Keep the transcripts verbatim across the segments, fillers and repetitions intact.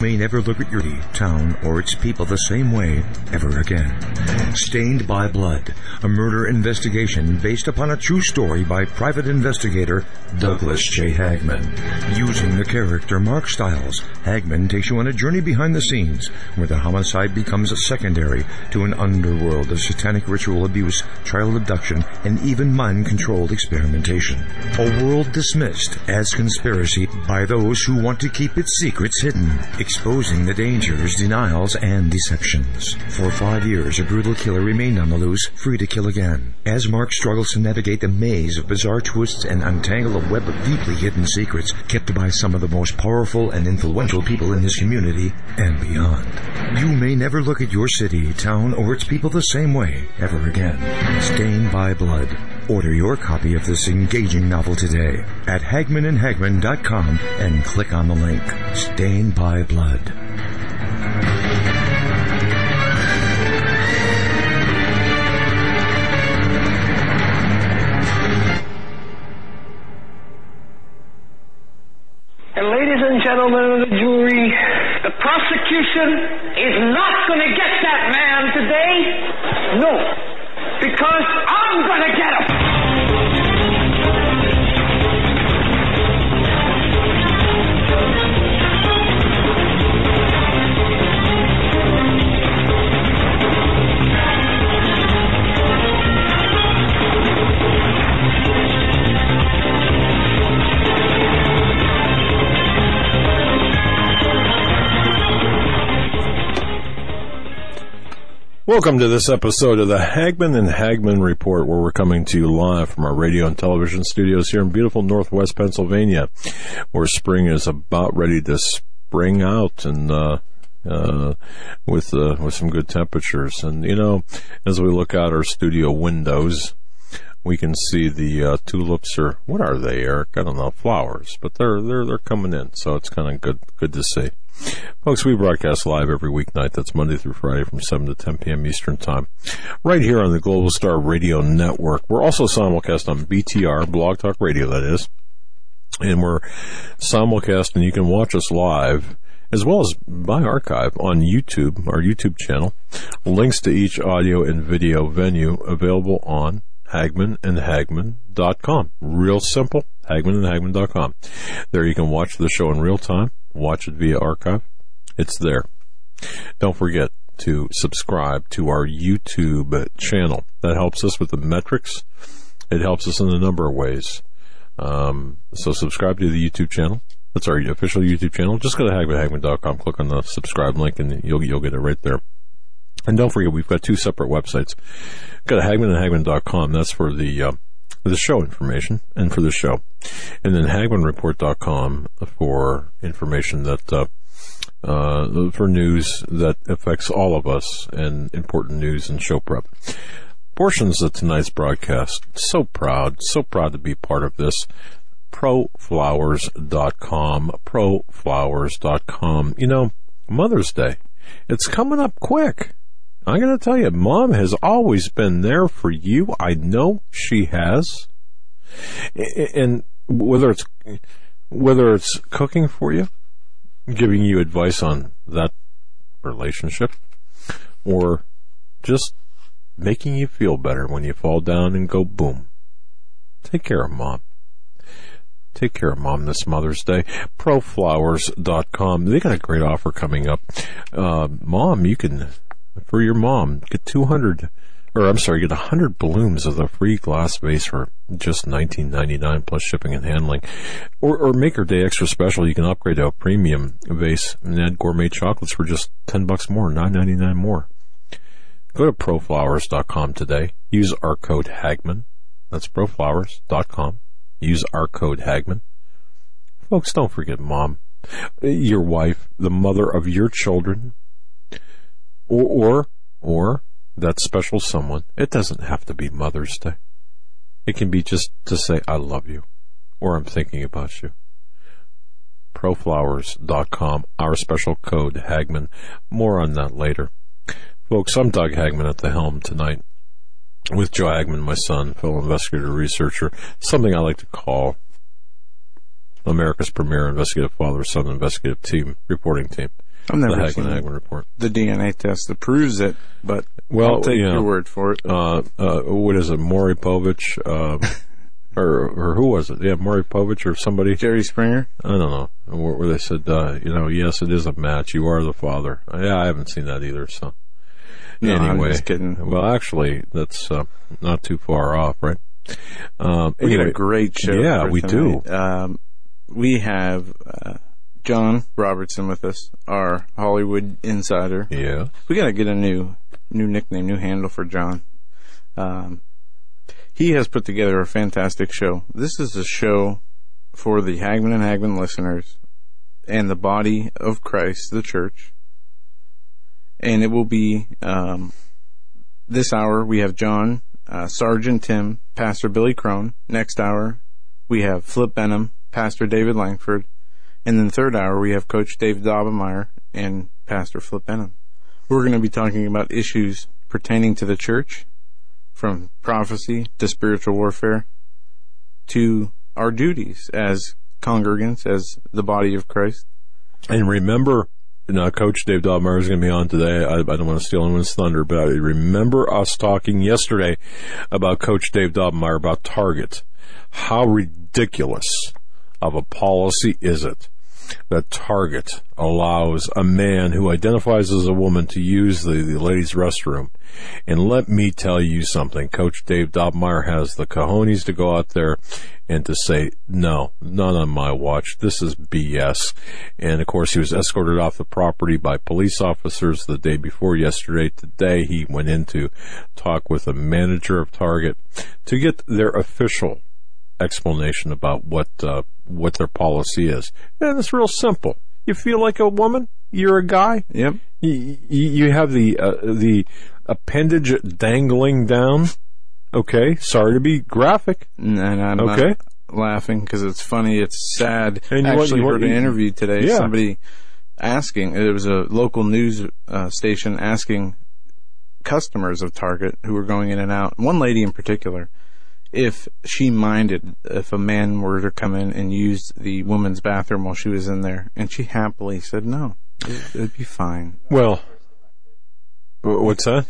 May never look at your town or its people the same way ever again. Stained by Blood, a murder investigation based upon a true story by private investigator Douglas J. Hagman. Using the character Mark Stiles, Hagman takes you on a journey behind the scenes where the homicide becomes a secondary to an underworld of satanic ritual abuse, child abduction, and even mind-controlled experimentation. A world dismissed as conspiracy by those who want to keep its secrets hidden, exposing the dangers, denials, and deceptions. For five years, a brutal killer remained on the loose, free to kill again. As Mark struggles to navigate the maze of bizarre twists and untangle a web of deeply hidden secrets kept by some of the most powerful and influential people in his community and beyond. You may never look at your city, town, or its people the same way ever again. Stained by Blood. Order your copy of this engaging novel today at hagman and hagman dot com and click on the link. Stained by Blood. And ladies and gentlemen of the jury, the prosecution is not going to get that man today. No, because I'm going to get him. Welcome to this episode of the Hagman and Hagman Report, where we're coming to you live from our radio and television studios here in beautiful Northwest Pennsylvania, where spring is about ready to spring out and uh, uh, with uh, with some good temperatures. And, you know, as we look out our studio windows, we can see the uh, tulips, or what are they, Eric? I don't know, flowers, but they're they're they're coming in, so it's kind of good good to see. Folks, we broadcast live every weeknight. That's Monday through Friday from seven to ten p.m. Eastern Time, right here on the Global Star Radio Network. We're also simulcast on B T R, Blog Talk Radio, that is, and we're simulcast, and you can watch us live as well as by archive on YouTube, our YouTube channel. Links to each audio and video venue available on hagman and hagman dot com. Real simple, hagman and hagman dot com. There you can watch the show in real time. Watch it via archive. It's there. Don't forget to subscribe to our YouTube channel. That helps us with the metrics. It helps us in a number of ways. Um, so subscribe to the YouTube channel. That's our official YouTube channel. Just go to hagman hagman dot com, click on the subscribe link, and you'll you'll get it right there. And don't forget, we've got two separate websites. Go to hagman and hagman dot com. That's for the uh, the show information and for the show. And then hagman report dot com for information that, uh, uh, for news that affects all of us and important news and show prep. Portions of tonight's broadcast. So proud, so proud to be part of this. pro flowers dot com, pro flowers dot com. You know, Mother's Day, it's coming up quick. I'm going to tell you, Mom has always been there for you. I know she has. And whether it's whether it's cooking for you, giving you advice on that relationship, or just making you feel better when you fall down and go boom. Take care of Mom. Take care of Mom this Mother's Day. pro flowers dot com. They got a great offer coming up. Uh, Mom, you can... For your mom, get two hundred, or I'm sorry, get one hundred blooms of the free glass vase for just nineteen ninety-nine plus shipping and handling. Or, or make her day extra special. You can upgrade to a premium vase and add gourmet chocolates for just ten bucks more, nine ninety-nine more. Go to pro flowers dot com today. Use our code Hagman. That's pro flowers dot com. Use our code Hagman. Folks, don't forget Mom, your wife, the mother of your children. Or, or, or that special someone. It doesn't have to be Mother's Day. It can be just to say, I love you, or I'm thinking about you. pro flowers dot com, our special code, Hagman. More on that later. Folks, I'm Doug Hagman at the helm tonight with Joe Hagman, my son, fellow investigator, researcher, something I like to call America's premier investigative father-son investigative team, reporting team. I've never the seen Hagman report. the D N A test that proves it, but Well, I'll take you know, your word for it. Uh, uh, what is it, Maury Povich, um, or or who was it? Yeah, Maury Povich or somebody. Jerry Springer? I don't know. Where, where they said, uh, you know, yes, it is a match. You are the father. Yeah, I haven't seen that either. So No, anyway, I'm just kidding. Well, actually, that's uh, not too far off, right? Um, We anyway, got a great show. Yeah, for we tonight. do. Um, we have uh, John Robertson with us, our Hollywood insider. Yeah. We got to get a new new nickname, new handle for John. Um, he has put together a fantastic show. This is a show for the Hagman and Hagman listeners and the body of Christ, the church. And it will be um, this hour. We have John, uh, Sergeant Tim, Pastor Billy Crone. Next hour, we have Flip Benham, Pastor David Langford. And then the third hour, we have Coach Dave Daubenmeyer and Pastor Flip Benham. We're going to be talking about issues pertaining to the church, from prophecy to spiritual warfare to our duties as congregants, as the body of Christ. And remember, you know, Coach Dave Daubenmeyer is going to be on today. I, I don't want to steal anyone's thunder, but I remember us talking yesterday about Coach Dave Daubenmeyer, about Target. How ridiculous of a policy is it that Target allows a man who identifies as a woman to use the, the ladies' restroom? And let me tell you something. Coach Dave Daubenmeyer has the cojones to go out there and to say, no, not on my watch. This is B S. And, of course, he was escorted off the property by police officers the day before yesterday. Today, he went in to talk with the manager of Target to get their official explanation about what uh, what their policy is. And it's real simple. You feel like a woman? You're a guy? Yep. You, you have the uh, the appendage dangling down. Okay, sorry to be graphic. And I'm Okay. not laughing because it's funny. It's sad. And you I want- actually you want- heard an interview today. Yeah. Somebody asking, it was a local news uh, station asking customers of Target who were going in and out, one lady in particular, if she minded if a man were to come in and use the woman's bathroom while she was in there. And she happily said no. It, it'd be fine. Well, wh- what's that?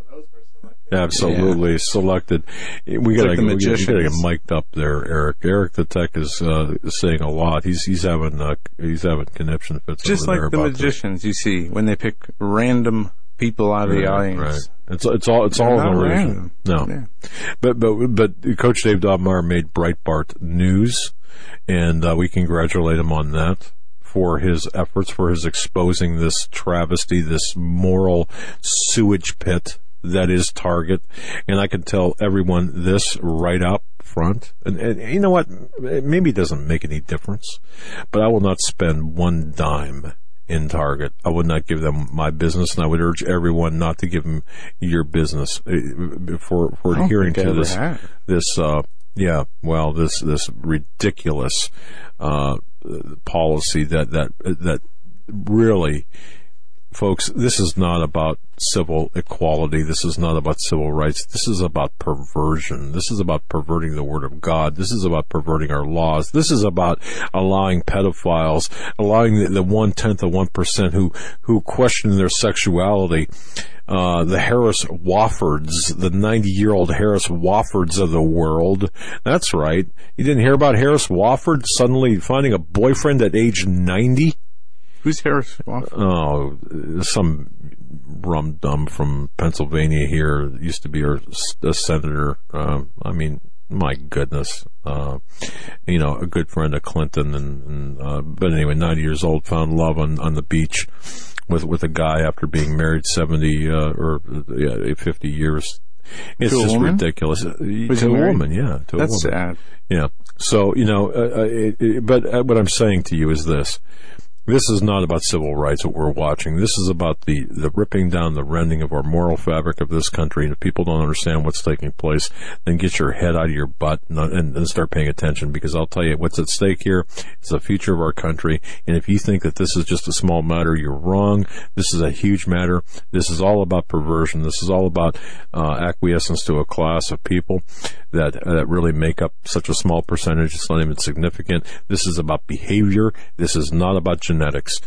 Absolutely selected. We got like to the we gotta get magicians. mic'd up there, Eric. Eric the tech is uh, saying a lot. He's he's having uh, he's having conniption fits. Just over like there the about this. magicians you see when they pick random people out of the Right, audience. right. It's it's all it's They're all not an illusion. random. No, Yeah. but but but Coach Dave Daubenmeyer made Breitbart news, and uh, we congratulate him on that for his efforts, for his exposing this travesty, this moral sewage pit that is Target. And I can tell everyone this right up front. And, and you know what? Maybe it doesn't make any difference, but I will not spend one dime in Target. I would not give them my business, and I would urge everyone not to give them your business uh, for for I don't adhering think I to ever this have. this uh yeah well this this ridiculous uh policy that that that really, folks, this is not about civil equality. This is not about civil rights. This is about perversion. This is about perverting the word of God. This is about perverting our laws. This is about allowing pedophiles, allowing the, the one-tenth of one percent who, who question their sexuality, uh, the Harris Woffords, the ninety-year-old Harris Woffords of the world. That's right. You didn't hear about Harris Wofford suddenly finding a boyfriend at age ninety? Who's Harris Wofford? Oh, some rum dum from Pennsylvania here. Used to be our, a senator. Um, I mean, my goodness. Uh, you know, a good friend of Clinton. And, and uh, but anyway, ninety years old, found love on, on the beach with with a guy after being married seventy uh, or yeah, fifty years. It's To a just woman? ridiculous. Was to he a married? woman, yeah. To That's a woman. sad. Yeah. So, you know, uh, uh, it, it, but uh, what I'm saying to you is this. This is not about civil rights, what we're watching. This is about the, the ripping down, the rending of our moral fabric of this country. And if people don't understand what's taking place, then get your head out of your butt and, and, and start paying attention, because I'll tell you what's at stake here is the future of our country. And if you think that this is just a small matter, you're wrong. This is a huge matter. This is all about perversion. This is all about uh, acquiescence to a class of people that that really make up such a small percentage. It's not even significant. This is about behavior. This is not about genetics.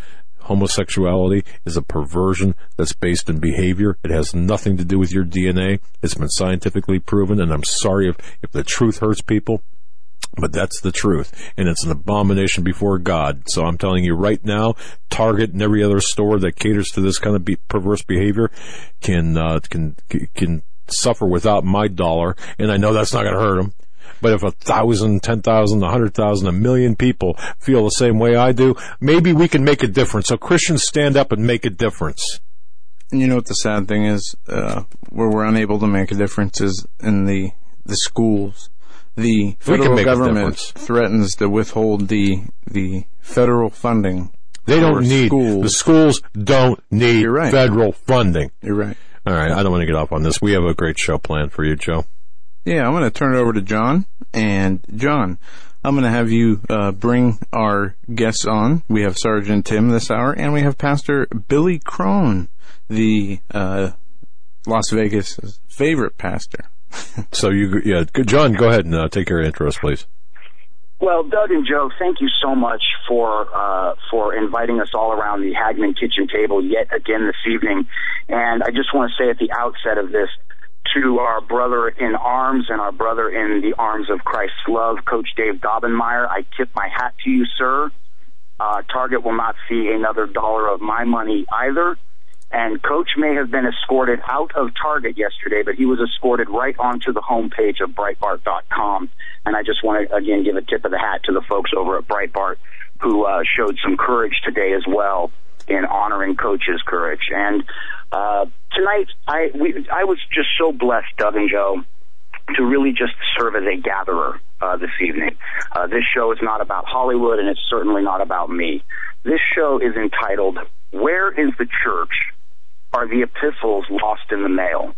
homosexuality is a perversion that's based in behavior. It has nothing to do with your D N A. It's been scientifically proven, and I'm sorry if, if the truth hurts people, but that's the truth, and it's an abomination before God. So I'm telling you right now, Target and every other store that caters to this kind of be- perverse behavior can uh, can can suffer without my dollar, and I know that's not going to hurt them. But if a thousand, ten thousand, a hundred thousand, a million people feel the same way I do, maybe we can make a difference. So Christians, stand up and make a difference. And you know what the sad thing is? Uh, where we're unable to make a difference is in the the schools. The federal government threatens to withhold the the federal funding. They don't need schools. The schools don't need You're right. federal funding. You're right. All right, I don't want to get off on this. We have a great show planned for you, Joe. Yeah, I'm going to turn it over to John. And John, I'm going to have you uh, bring our guests on. We have Sergeant Tim this hour, and we have Pastor Billy Crone, the uh, Las Vegas' favorite pastor. So you, yeah, John, go ahead and uh, take your intros, please. Well, Doug and Joe, thank you so much for uh, for inviting us all around the Hagmann kitchen table yet again this evening. And I just want to say at the outset of this, to our brother in arms and our brother in the arms of Christ's love, Coach Dave Daubenmire, I tip my hat to you, sir. Uh, Target will not see another dollar of my money either. And Coach may have been escorted out of Target yesterday, but he was escorted right onto the homepage of Breitbart dot com. And I just want to, again, give a tip of the hat to the folks over at Breitbart who uh, showed some courage today as well in honoring Coach's courage. And uh, tonight, I we, I was just so blessed, Doug and Joe, to really just serve as a gatherer uh, this evening. Uh, this show is not about Hollywood, and it's certainly not about me. This show is entitled, Where is the Church? Are the Epistles Lost in the Mail?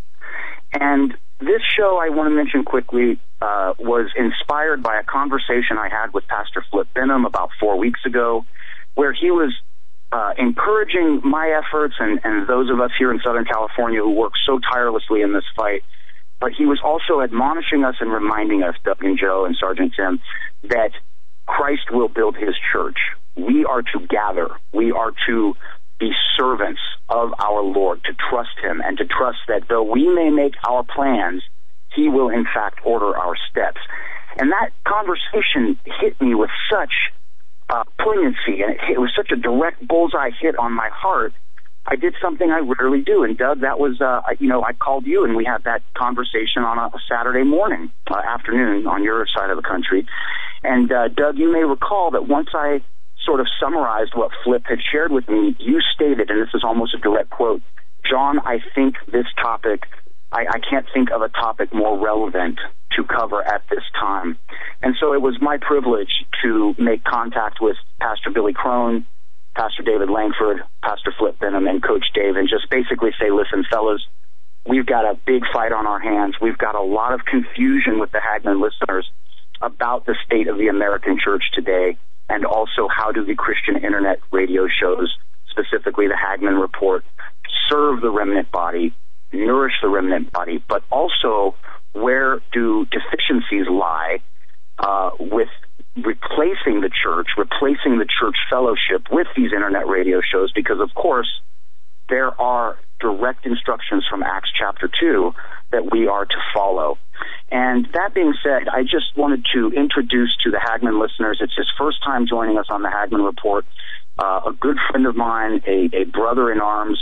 And this show, I want to mention quickly, uh, was inspired by a conversation I had with Pastor Flip Benham about four weeks ago, where he was uh, encouraging my efforts and, and those of us here in Southern California who work so tirelessly in this fight. But he was also admonishing us and reminding us, Doug and Joe and Sergeant Tim, that Christ will build his church. We are to gather. We are to be servants of our Lord, to trust him and to trust that though we may make our plans, he will in fact order our steps. And that conversation hit me with such uh, poignancy, and it, it was such a direct bullseye hit on my heart. I did something I rarely do, and Doug, that was, uh, you know, I called you and we had that conversation on a, a Saturday morning, uh, afternoon on your side of the country. And uh, Doug, you may recall that once I sort of summarized what Flip had shared with me, you stated, and this is almost a direct quote, John, I think this topic, I, I can't think of a topic more relevant to cover at this time. And so it was my privilege to make contact with Pastor Billy Crone, Pastor David Langford, Pastor Flip Benham, and Coach Dave, and just basically say, listen, fellas, we've got a big fight on our hands. We've got a lot of confusion with the Hagmann listeners about the state of the American church today, and also how do the Christian internet radio shows, specifically the Hagmann Report, serve the remnant body, nourish the remnant body, but also where do deficiencies lie uh, with replacing the church, replacing the church fellowship with these internet radio shows, because of course there are direct instructions from Acts chapter two that we are to follow. And that being said, I just wanted to introduce to the Hagmann listeners, it's his first time joining us on the Hagmann Report, uh, a good friend of mine, a, a brother in arms,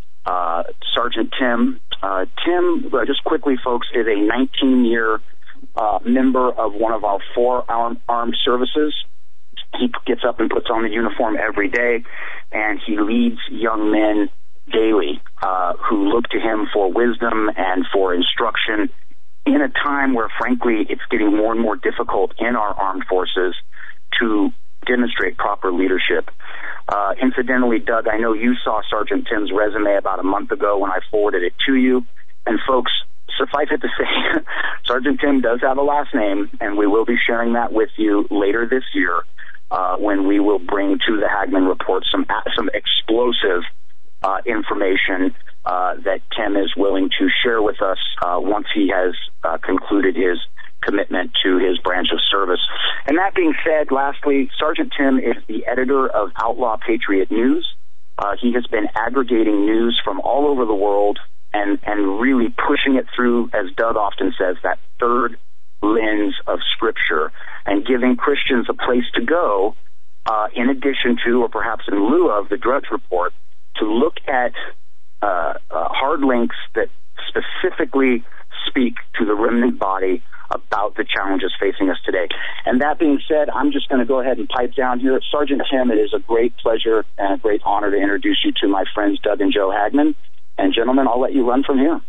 uh, Sergeant Tim. Uh, Tim, uh, just quickly, folks, is a nineteen-year uh, member of one of our four armed, armed services. He gets up and puts on the uniform every day, and he leads young men daily uh, who look to him for wisdom and for instruction in a time where, frankly, it's getting more and more difficult in our armed forces to demonstrate proper leadership. Uh, incidentally, Doug, I know you saw Sergeant Tim's resume about a month ago when I forwarded it to you. And folks, suffice it to say, Sergeant Tim does have a last name, and we will be sharing that with you later this year uh, when we will bring to the Hagmann Report some some explosive uh, information uh, that Tim is willing to share with us uh, once he has uh, concluded his commitment to his branch of service. And that being said, lastly, Sergeant Tim is the editor of Outlaw Patriot News. Uh, he has been aggregating news from all over the world and, and really pushing it through, as Doug often says, that third lens of Scripture, and giving Christians a place to go, uh, in addition to, or perhaps in lieu of, the Drudge Report, to look at uh, uh, hard links that specifically speak to the remnant body about the challenges facing us today. And that being said, I'm just going to go ahead and pipe down here. Sergeant Tim, it is a great pleasure and a great honor to introduce you to my friends Doug and Joe Hagmann. And gentlemen, I'll let you run from here.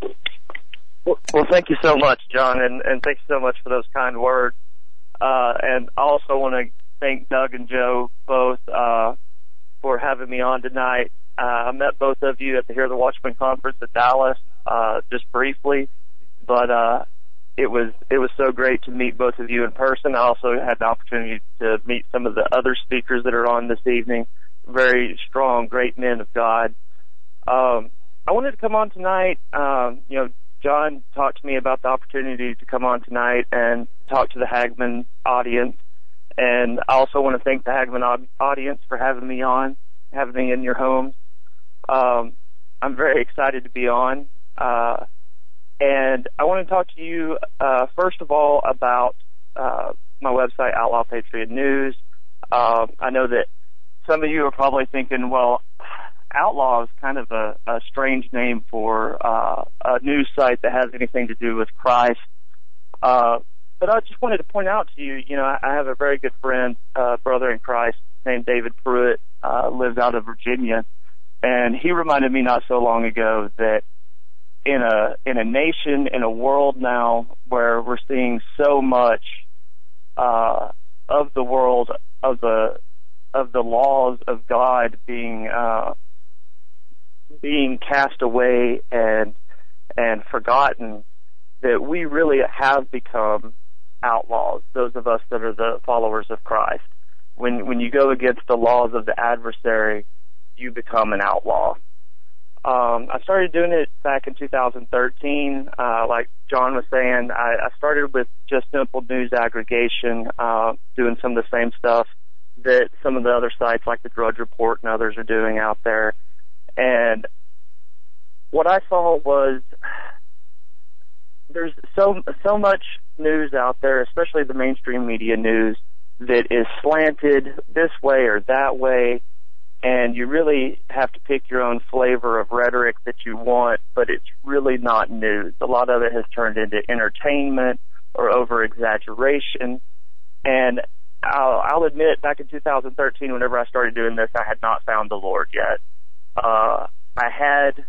Well, well thank you so much, John, and, and thanks so much for those kind words. Uh, and I also want to thank Doug and Joe both uh, for having me on tonight. Uh, I met both of you at the Hear the Watchman conference at Dallas, uh, just briefly, but uh, it was it was so great to meet both of you in person. I also had the opportunity to meet some of the other speakers that are on this evening, very strong, great men of God. Um, I wanted to come on tonight. Um, you know, John talked to me about the opportunity to come on tonight and talk to the Hagmann audience, and I also want to thank the Hagmann audience for having me on, having me in your homes. Um, I'm very excited to be on, uh, and I want to talk to you, uh, first of all, about uh, my website, Outlaw Patriot News. Uh, I know that some of you are probably thinking, well, Outlaw is kind of a, a strange name for uh, a news site that has anything to do with Christ. Uh, but I just wanted to point out to you, you know, I, I have a very good friend, uh, brother in Christ, named David Pruitt, uh, lives out of Virginia. And he reminded me not so long ago that in a in a nation, in a world now where we're seeing so much uh, of the world, of the of the laws of God being uh, being cast away and and forgotten, that we really have become outlaws, those of us that are the followers of Christ. When when you go against the laws of the adversary, you become an outlaw. Um, I started doing it back in two thousand thirteen. Uh, like John was saying, I, I started with just simple news aggregation, uh, doing some of the same stuff that some of the other sites like the Drudge Report and others are doing out there. And what I saw was there's so so much news out there, especially the mainstream media news, that is slanted this way or that way, and you really have to pick your own flavor of rhetoric that you want, but it's really not news. A lot of it has turned into entertainment or over-exaggeration, and I'll, I'll admit, back in two thousand thirteen, whenever I started doing this, I had not found the Lord yet. Uh, I had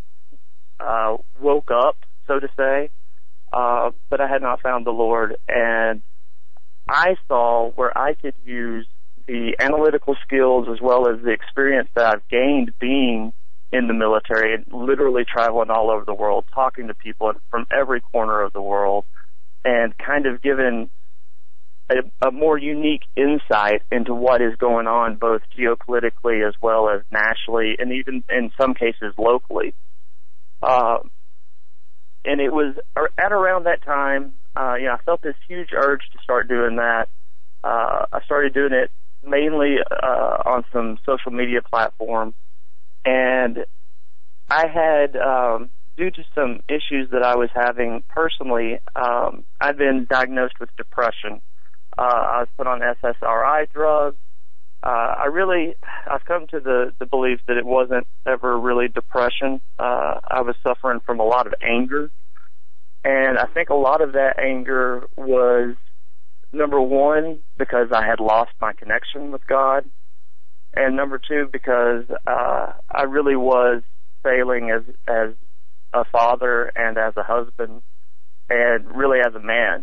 uh, woke up, so to say, uh, but I had not found the Lord, and I saw where I could use the analytical skills as well as the experience that I've gained being in the military and literally traveling all over the world, talking to people from every corner of the world, and kind of giving a, a more unique insight into what is going on both geopolitically as well as nationally and even in some cases locally. Uh, and it was at around that time, uh, you know, I felt this huge urge to start doing that. Uh, I started doing it mainly uh, on some social media platforms, and I had, um, due to some issues that I was having personally, um, I'd been diagnosed with depression. Uh, I was put on S S R I drugs. Uh, I really, I've come to the, the belief that it wasn't ever really depression. Uh, I was suffering from a lot of anger, and I think a lot of that anger was, number one, because I had lost my connection with God, and number two, because uh, I really was failing as as a father and as a husband and really as a man.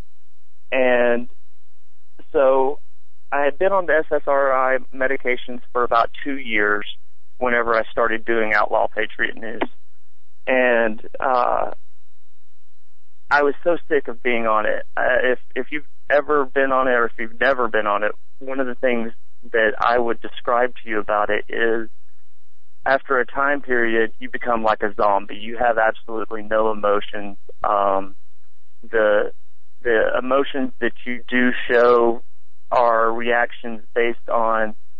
And so I had been on the S S R I medications for about two years whenever I started doing Outlaw Patriot News. And uh, I was so sick of being on it. Uh, if if you've ever been on it or if you've never been on it, one of the things that I would describe to you about it is after a time period, you become like a zombie. You have absolutely no emotions. Um, the the emotions that you do show are reactions based on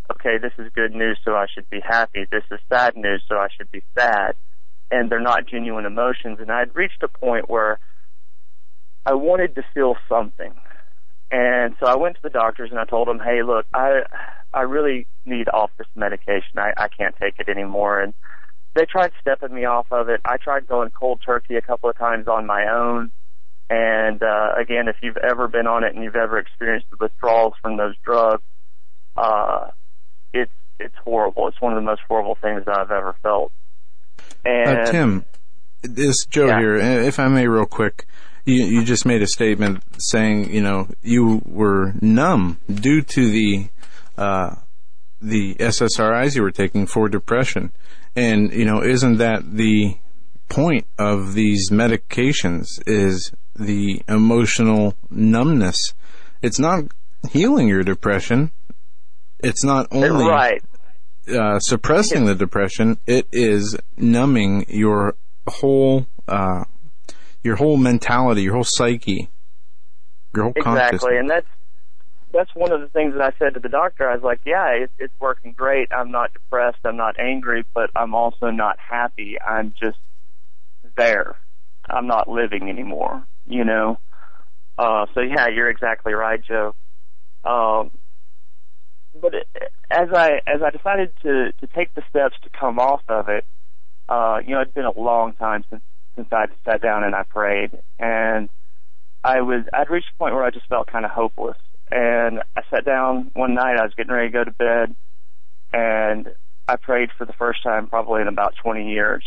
okay, this is good news, so I should be happy. This is sad news, so I should be sad. And they're not genuine emotions. And I'd reached a point where I wanted to feel something. And so I went to the doctors and I told them, hey, look, I I really need off this medication. I, I can't take it anymore. And they tried stepping me off of it. I tried going cold turkey a couple of times on my own. And, uh, again, if you've ever been on it and you've ever experienced the withdrawals from those drugs, uh, it's, it's horrible. It's one of the most horrible things that I've ever felt. And, uh, Tim, this is Joe yeah. here. If I may, real quick, you, you just made a statement saying, you know, you were numb due to the, uh, the S S R Is you were taking for depression. And, you know, isn't that the point of these medications, is the emotional numbness? It's not healing your depression. It's not only right. uh, suppressing the depression. It is numbing your whole, uh, your whole mentality, your whole psyche, your whole consciousness. Exactly, and that's that's one of the things that I said to the doctor. I was like, yeah, it, it's working great. I'm not depressed. I'm not angry, but I'm also not happy. I'm just there. I'm not living anymore, you know. Uh, so yeah, you're exactly right, Joe. Um, but it, as I as I decided to to take the steps to come off of it, uh, you know, it's been a long time since since I sat down and I prayed, and I was I'd reached a point where I just felt kind of hopeless. And I sat down one night. I was getting ready to go to bed, and I prayed for the first time probably in about twenty years.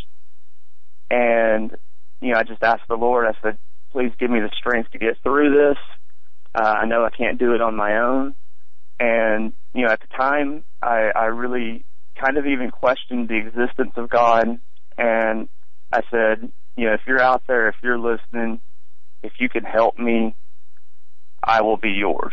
And, you know, I just asked the Lord, I said, please give me the strength to get through this. Uh, I know I can't do it on my own. And, you know, at the time, I, I really kind of even questioned the existence of God. And I said, you know, if you're out there, if you're listening, if you can help me, I will be yours.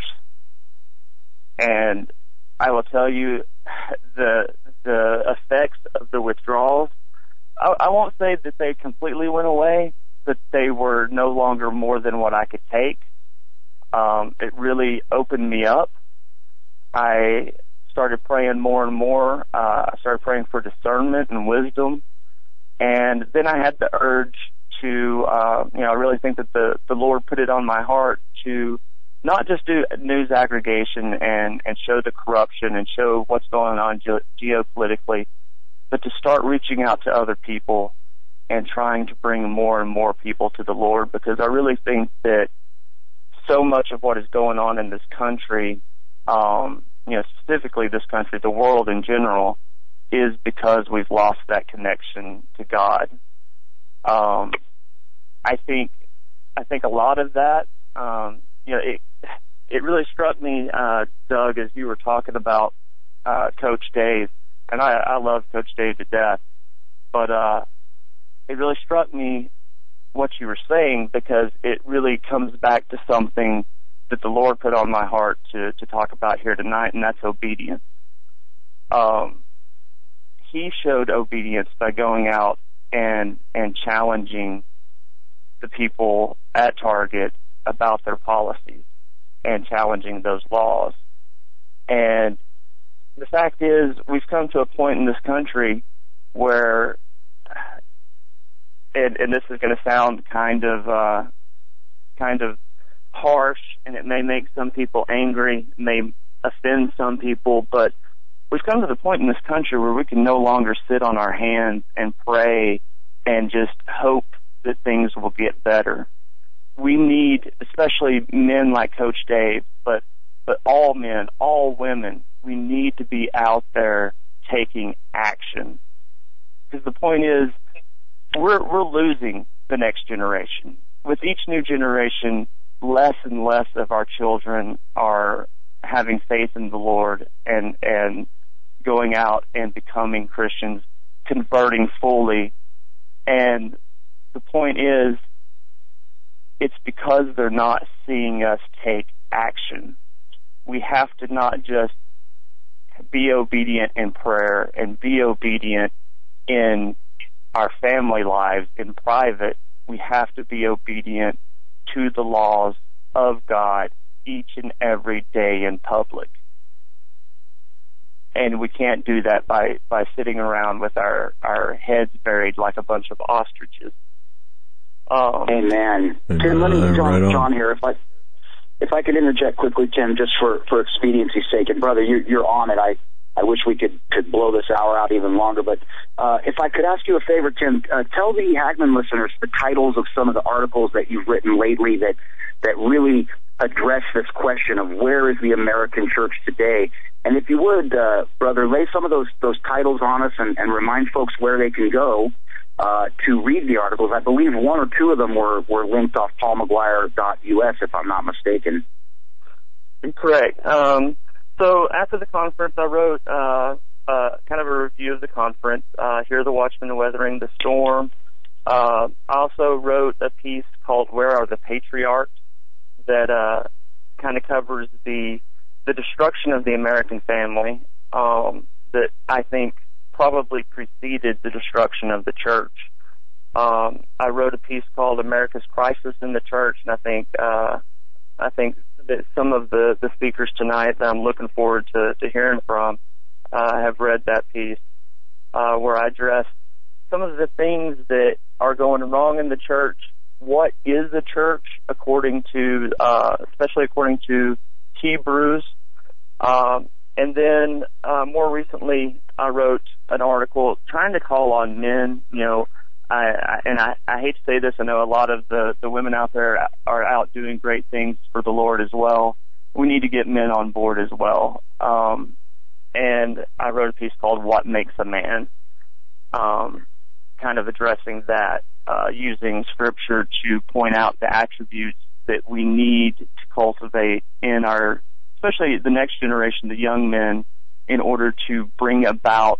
And I will tell you, the the effects of the withdrawals, I, I won't say that they completely went away, but they were no longer more than what I could take. Um, it really opened me up. I started praying more and more. Uh, I started praying for discernment and wisdom. And then I had the urge to, uh, you know, I really think that the, the Lord put it on my heart to not just do news aggregation and, and show the corruption and show what's going on ge- geopolitically, but to start reaching out to other people and trying to bring more and more people to the Lord, because I really think that so much of what is going on in this country, um, you know, specifically this country, the world in general, is because we've lost that connection to God. Um, I think, I think a lot of that, um, you know, it, it really struck me, uh, Doug, as you were talking about, uh, Coach Dave, and I, I love Coach Dave to death, but, uh, it really struck me what you were saying, because it really comes back to something that the Lord put on my heart to, to talk about here tonight, and that's obedience. Um, he showed obedience by going out and, and challenging the people at Target about their policies and challenging those laws. And the fact is, we've come to a point in this country where, and, and this is going to sound kind of, uh, kind of harsh, and it may make some people angry, may offend some people, but we've come to the point in this country where we can no longer sit on our hands and pray and just hope that things will get better. We need, especially men like Coach Dave, but but all men, all women, we need to be out there taking action. Because the point is, we're we're losing the next generation. With each new generation, less and less of our children are having faith in the Lord and and going out and becoming Christians, converting fully. And the point is, it's because they're not seeing us take action. We have to not just be obedient in prayer and be obedient in our family lives in private. We have to be obedient to the laws of God each and every day in public. and we can't do that by, by sitting around with our, our heads buried like a bunch of ostriches. Um, Amen. Tim, let me, John, right John here, if I, if I could interject quickly, Tim, just for, for expediency's sake, and brother, you're, you're on it. I, I wish we could, could blow this hour out even longer, but uh, if I could ask you a favor, Tim, uh, tell the Hagmann listeners the titles of some of the articles that you've written lately that, that really address this question of where is the American church today. And if you would, uh, brother, lay some of those, those titles on us and, and remind folks where they can go uh, to read the articles. I believe one or two of them were, were linked off paul mcguire dot U S, if I'm not mistaken. Correct. Um, so after the conference, I wrote uh, uh, kind of a review of the conference, uh, Here Are the Watchmen Weathering the Storm. Uh, I also wrote a piece called Where Are the Patriarchs that uh, kind of covers the the destruction of the American family um, that I think probably preceded the destruction of the church. Um, I wrote a piece called America's Crisis in the Church, and I think uh, I think that some of the, the speakers tonight that I'm looking forward to, to hearing from uh, have read that piece, uh, where I address some of the things that are going wrong in the church. What is the church according to, uh, especially according to Hebrews? Um, and then uh, more recently, I wrote an article trying to call on men. You know, I, I and I, I hate to say this. I know a lot of the, the women out there are out doing great things for the Lord as well. We need to get men on board as well. Um, and I wrote a piece called "What Makes a Man," um, kind of addressing that. Uh, using scripture to point out the attributes that we need to cultivate in our, especially the next generation, the young men, in order to bring about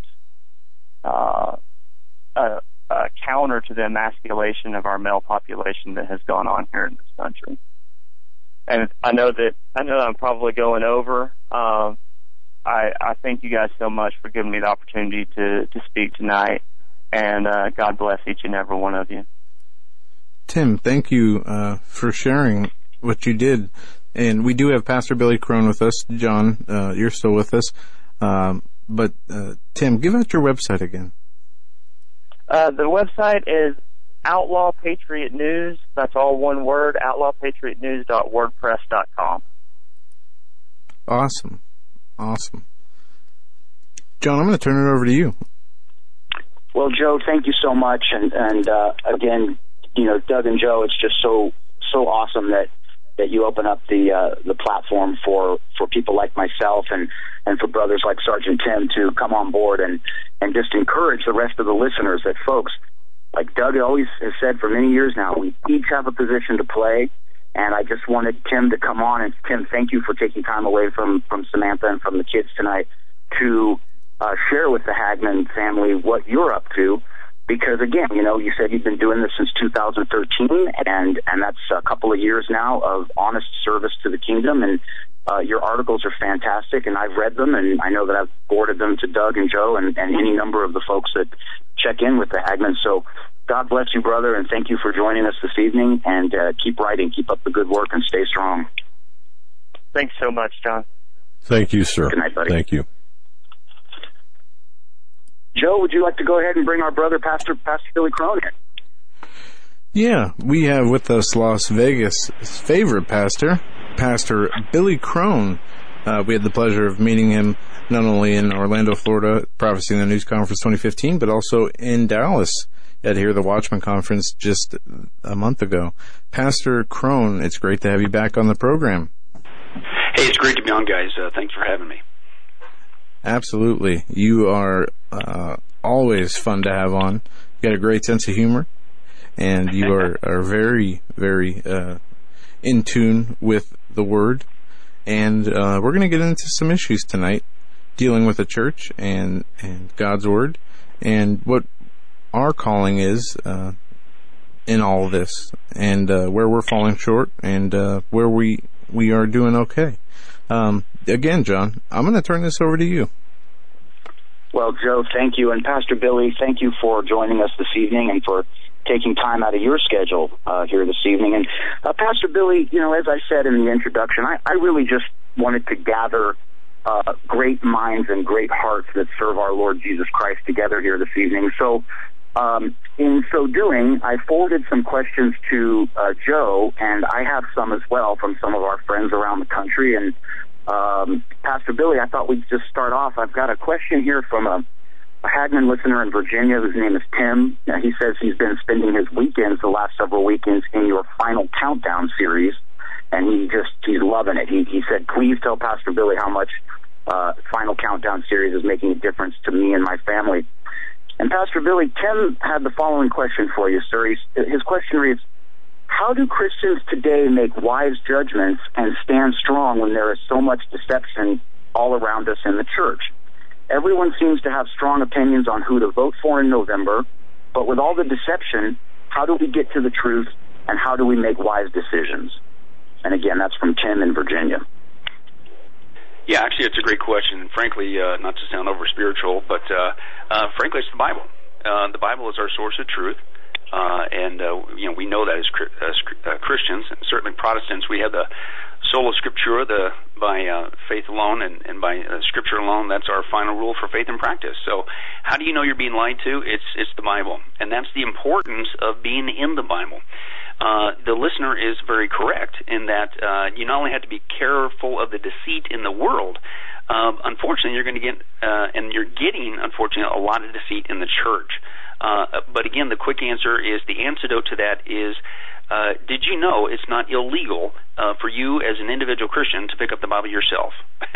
uh, a, a counter to the emasculation of our male population that has gone on here in this country. And I know that I know that I'm probably going over. Um, I, I thank you guys so much for giving me the opportunity to, to speak tonight. And uh, God bless each and every one of you. Tim, thank you uh, for sharing what you did. And we do have Pastor Billy Crone with us. John, uh, you're still with us. Um, but, uh, Tim, give out your website again. Uh, the website is Outlaw Patriot News. That's all one word, outlaw patriot news dot wordpress dot com. Awesome. Awesome. John, I'm going to turn it over to you. Well, Joe, thank you so much, and and uh, again, you know, Doug and Joe, it's just so so awesome that, that you open up the uh, the platform for, for people like myself and, and for brothers like Sergeant Tim to come on board and, and just encourage the rest of the listeners that, folks, like Doug always has said for many years now, we each have a position to play, and I just wanted Tim to come on, and Tim, thank you for taking time away from, from Samantha and from the kids tonight to Uh, share with the Hagmann family what you're up to, because again, you know, you said you've been doing this since two thousand thirteen, and and that's a couple of years now of honest service to the kingdom, and uh, your articles are fantastic, and I've read them, and I know that I've forwarded them to Doug and Joe and, and any number of the folks that check in with the Hagmann. So God bless you, brother, and thank you for joining us this evening, and uh, keep writing, keep up the good work, and stay strong. Thanks so much, John. Thank you, sir. Good night, buddy. Thank you. Joe, would you like to go ahead and bring our brother, Pastor Pastor Billy Crone, in? Yeah, we have with us Las Vegas' favorite pastor, Pastor Billy Crone. Uh, we had the pleasure of meeting him not only in Orlando, Florida, Prophecy in the News Conference twenty fifteen, but also in Dallas at Here the Watchman Conference just a month ago. Pastor Crone, it's great to have you back on the program. Hey, it's great to be on, guys. Uh, thanks for having me. Absolutely. You are uh, always fun to have on. You got a great sense of humor, and you are, are very, very uh, in tune with the Word. And uh, we're going to get into some issues tonight, dealing with the church and, and God's Word, and what our calling is uh, in all of this, and uh, where we're falling short, and uh, where we, we are doing okay. Um, again, John, I'm going to turn this over to you. Well, Joe, thank you. And Pastor Billy, thank you for joining us this evening and for taking time out of your schedule uh, here this evening. And uh, Pastor Billy, you know, as I said in the introduction, I, I really just wanted to gather uh, great minds and great hearts that serve our Lord Jesus Christ together here this evening. So um, in so doing, I forwarded some questions to uh, Joe, and I have some as well from some of our friends around the country. And um, Pastor Billy, I thought we'd just start off. I've got a question here from a, a Hagmann listener in Virginia whose name is Tim. Now, he says he's been spending his weekends, the last several weekends, in your Final Countdown series, and he just, he's loving it. He, he said, please tell Pastor Billy how much uh, Final Countdown series is making a difference to me and my family. And Pastor Billy, Tim had the following question for you, sir. He's, his question reads, how do Christians today make wise judgments and stand strong when there is so much deception all around us in the church? Everyone seems to have strong opinions on who to vote for in November, but with all the deception, how do we get to the truth, and how do we make wise decisions? And again, that's from Tim in Virginia. Yeah, actually, it's a great question. And frankly, uh, not to sound over spiritual, but uh, uh, frankly, it's the Bible. Uh, the Bible is our source of truth, uh, and uh, you know we know that as, as uh, Christians, and certainly Protestants, we have the sola scriptura, the by uh, faith alone and, and by uh, Scripture alone. That's our final rule for faith and practice. So, how do you know you're being lied to? It's it's the Bible, and that's the importance of being in the Bible. Uh, the listener is very correct in that uh, you not only have to be careful of the deceit in the world, um, unfortunately you're going to get, uh, and you're getting, unfortunately, a lot of deceit in the church. Uh, but again, the quick answer is, the antidote to that is, uh, did you know it's not illegal uh, for you as an individual Christian to pick up the Bible yourself?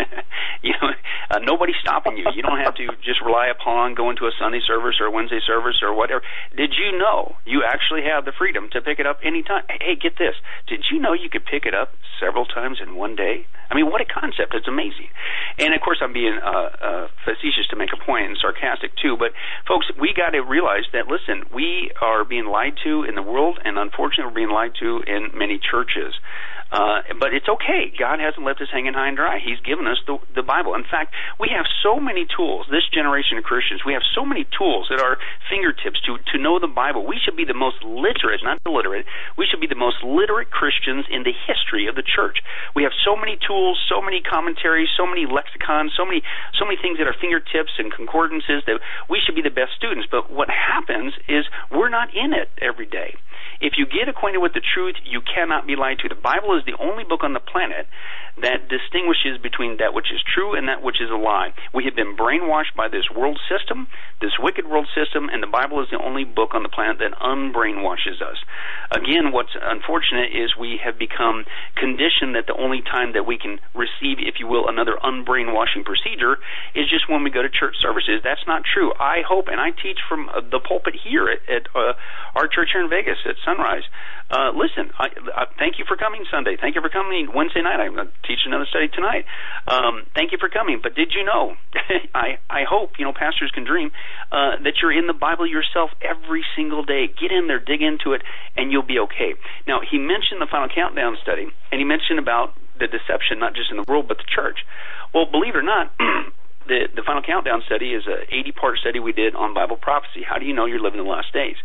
you know, uh, nobody's stopping you. You don't have to just rely upon going to a Sunday service or a Wednesday service or whatever. Did you know you actually have the freedom to pick it up anytime? Hey, get this. Did you know you could pick it up several times in one day? I mean, what a concept. It's amazing. And, of course, I'm being uh, uh, facetious to make a point and sarcastic, too. But, folks, we got to realize that, listen, we are being lied to in the world, and unfortunately we're being lied to in many churches. Uh, but it's okay. God hasn't left us hanging high and dry. He's given us the, the Bible. In fact, we have so many tools, this generation of Christians, we have so many tools at our fingertips to, to know the Bible. We should be the most literate, not illiterate, we should be the most literate Christians in the history of the church. We have so many tools, so many commentaries, so many lexicons, so many so many things at our fingertips and concordances that we should be the best students. But what happens is we're not in it every day. If you get acquainted with the truth, you cannot be lied to. The Bible is the only book on the planet that distinguishes between that which is true and that which is a lie. We have been brainwashed by this world system, this wicked world system, and the Bible is the only book on the planet that unbrainwashes us. Again, what's unfortunate is we have become conditioned that the only time that we can receive, if you will, another unbrainwashing procedure is just when we go to church services. That's not true. I hope, and I teach from the pulpit here at, at uh, our church here in Vegas at Sunrise. Uh, listen, I, I, thank you for coming Sunday. Thank you for coming Wednesday night. I'm going to teach another study tonight. Um, thank you for coming. But did you know, I, I hope, you know, pastors can dream, uh, that you're in the Bible yourself every single day. Get in there, dig into it, and you'll be okay. Now, he mentioned the Final Countdown study, and he mentioned about the deception, not just in the world, but the church. Well, believe it or not, the, the Final Countdown study is an eighty-part study we did on Bible prophecy. How do you know you're living in the last days?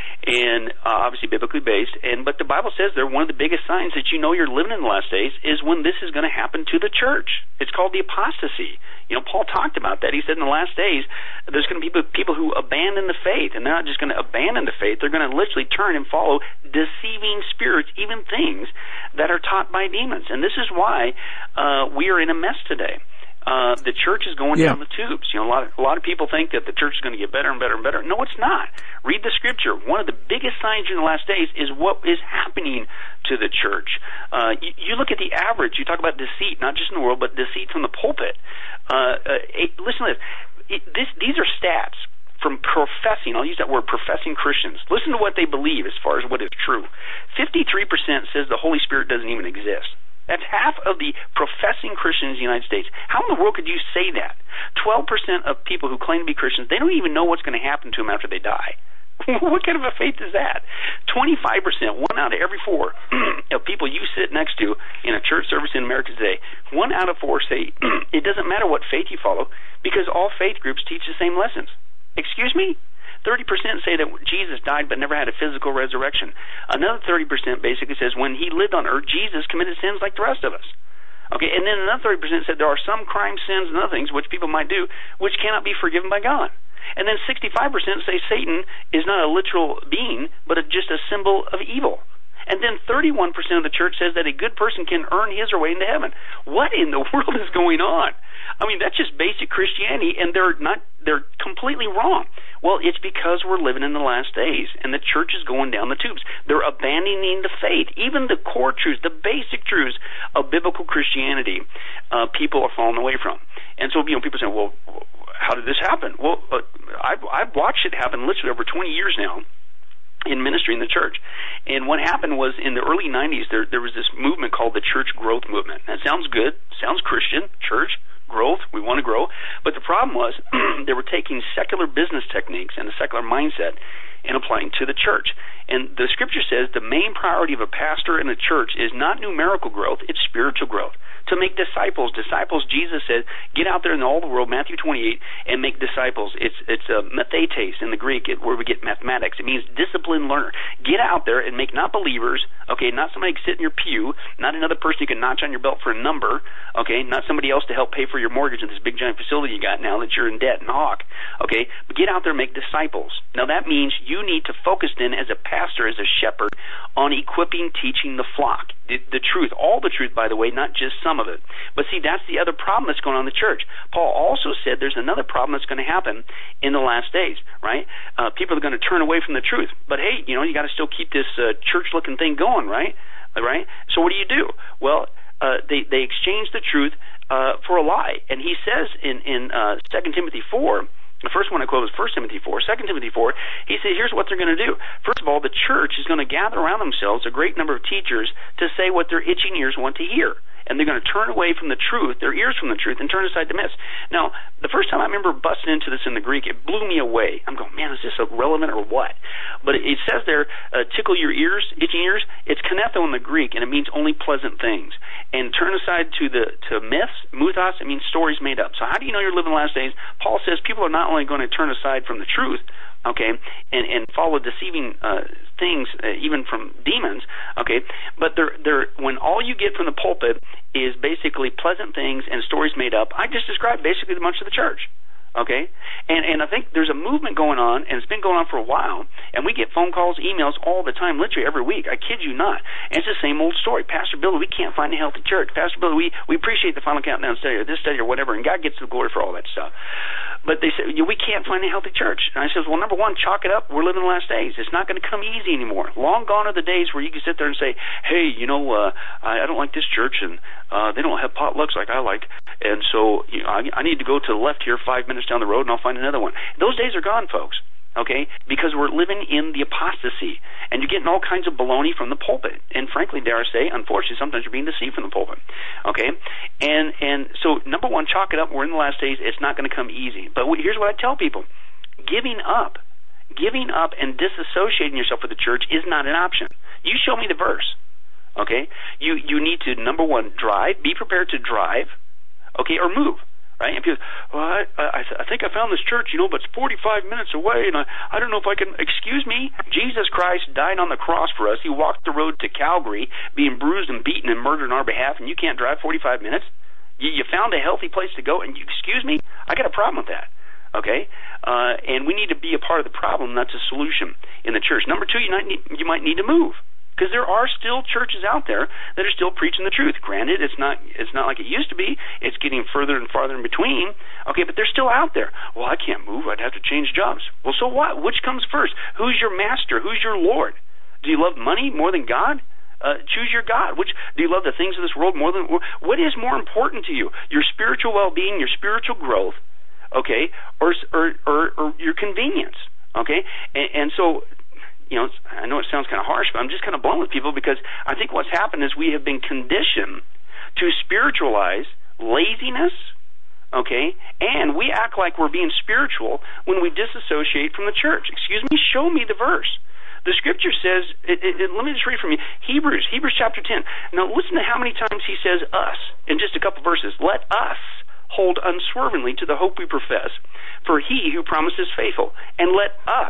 And uh, obviously biblically based, and but the Bible says that one of the biggest signs that you know you're living in the last days is when this is going to happen to the church. It's called the apostasy. You know, Paul talked about that. He said in the last days there's going to be people who abandon the faith, and they're not just going to abandon the faith, they're going to literally turn and follow deceiving spirits, even things that are taught by demons. And this is why uh, we are in a mess today. Uh, the church is going yeah. down the tubes. You know, a lot of, a lot of people think that the church is going to get better and better and better. No, it's not. Read the scripture. One of the biggest signs in the last days is what is happening to the church. Uh, you, you look at the average. You talk about deceit, not just in the world, but deceit from the pulpit. Uh, uh, it, listen to this. It, this. These are stats from professing, I'll use that word, professing Christians. Listen to what they believe as far as what is true. fifty-three percent says the Holy Spirit doesn't even exist. That's half of the professing Christians in the United States. How in the world could you say that? twelve percent of people who claim to be Christians, they don't even know what's going to happen to them after they die. What kind of a faith is that? twenty-five percent, one out of every four of people you sit next to in a church service in America today, one out of four say it doesn't matter what faith you follow because all faith groups teach the same lessons. Excuse me? thirty percent say that Jesus died but never had a physical resurrection. Another thirty percent basically says when he lived on earth, Jesus committed sins like the rest of us. Okay, and then another thirty percent said there are some crimes, sins, and other things which people might do which cannot be forgiven by God. And then sixty-five percent say Satan is not a literal being, but a, just a symbol of evil. And then thirty-one percent of the church says that a good person can earn his or way into heaven. What in the world is going on? I mean, that's just basic Christianity, and they're not, they're completely wrong. Well, it's because we're living in the last days, and the church is going down the tubes. They're abandoning the faith. Even the core truths, the basic truths of biblical Christianity, uh, people are falling away from. And so, you know, people say, well, how did this happen? Well, uh, I've, I've watched it happen literally over twenty years now in ministry in the church. And what happened was in the early nineties, there, there was this movement called the church growth movement. That sounds good, sounds Christian, church growth, we want to grow. But the problem was they were taking secular business techniques and a secular mindset and applying to the church. And the scripture says the main priority of a pastor in a church is not numerical growth, it's spiritual growth. To make disciples. Disciples, Jesus said, get out there in all the world, Matthew twenty-eight, and make disciples. It's it's uh, mathetes in the Greek, where we get mathematics. It means disciplined learner. Get out there and make not believers, okay, not somebody to sit in your pew, not another person you can notch on your belt for a number, okay, not somebody else to help pay for your mortgage in this big giant facility you got now that you're in debt and hawk, okay, but get out there and make disciples. Now that means you need to focus in as a pastor, as a shepherd, on equipping, teaching the flock. The, the truth, all the truth, by the way, not just some of it. But see, that's the other problem that's going on in the church. Paul also said there's another problem that's going to happen in the last days, right? Uh, people are going to turn away from the truth. But hey, you know, you got to still keep this uh, church-looking thing going, right? Right? So what do you do? Well, uh, they they exchange the truth uh, for a lie. And he says in in uh, Second Timothy four. The first one I quote was First Timothy four. Second Timothy four, he said, here's what they're going to do. First of all, the church is going to gather around themselves a great number of teachers to say what their itching ears want to hear. And they're going to turn away from the truth, their ears from the truth, and turn aside to myths. Now, the first time I remember busting into this in the Greek, it blew me away. I'm going, man, is this relevant or what? But it says there, uh, tickle your ears, itching ears. It's kanetho in the Greek, and it means only pleasant things. And turn aside to the to myths, muthos, it means stories made up. So how do you know you're living the last days? Paul says people are not only going to turn aside from the truth, okay, and, and follow deceiving uh, things, uh, even from demons, okay, but they're, they're, when all you get from the pulpit is basically pleasant things and stories made up, I just described basically the bunch of the church. Okay, and and I think there's a movement going on, and it's been going on for a while, and we get phone calls, emails all the time, literally every week. I kid you not. And it's the same old story. Pastor Billy, we can't find a healthy church. Pastor Billy, we, we appreciate the Final Countdown study or this study or whatever, and God gets the glory for all that stuff. But they say, we can't find a healthy church. And I says, well, number one, chalk it up. We're living the last days. It's not going to come easy anymore. Long gone are the days where you can sit there and say, hey, you know, uh, I, I don't like this church, and uh, they don't have potlucks like I like, and so you know, I, I need to go to the left here five minutes down the road, and I'll find another one. Those days are gone, folks, okay, because we're living in the apostasy, and you're getting all kinds of baloney from the pulpit, and frankly, dare I say, unfortunately, sometimes you're being deceived from the pulpit, okay, and and so, number one, chalk it up, we're in the last days, it's not going to come easy, but here's what I tell people, giving up, giving up and disassociating yourself with the church is not an option. You show me the verse, okay, you, you need to, number one, drive, be prepared to drive, okay, or move. Right? And people, well, I, I, I think I found this church, you know, but it's forty-five minutes away, and I, I don't know if I can, excuse me, Jesus Christ died on the cross for us. He walked the road to Calvary, being bruised and beaten and murdered on our behalf, and you can't drive forty-five minutes? You, you found a healthy place to go, and you, excuse me, I got a problem with that. Okay? Uh, and we need to be a part of the problem, not the solution in the church. Number two, you might need, you might need to move. Because there are still churches out there that are still preaching the truth. Granted, it's not it's not like it used to be. It's getting further and farther in between. Okay, but they're still out there. Well, I can't move. I'd have to change jobs. Well, so what? Which comes first? Who's your master? Who's your Lord? Do you love money more than God? Uh, choose your God. Which do you love the things of this world more than? What is more important to you? Your spiritual well-being, your spiritual growth, okay, or or or, or your convenience, okay? And, and so. You know, I know it sounds kind of harsh, but I'm just kind of blunt with people because I think what's happened is we have been conditioned to spiritualize laziness, okay, and we act like we're being spiritual when we disassociate from the church. Excuse me, show me the verse. The scripture says, it, it, it, let me just read from you, Hebrews, Hebrews chapter ten. Now listen to how many times he says us in just a couple verses. Let us hold unswervingly to the hope we profess, for he who promised is faithful, and let us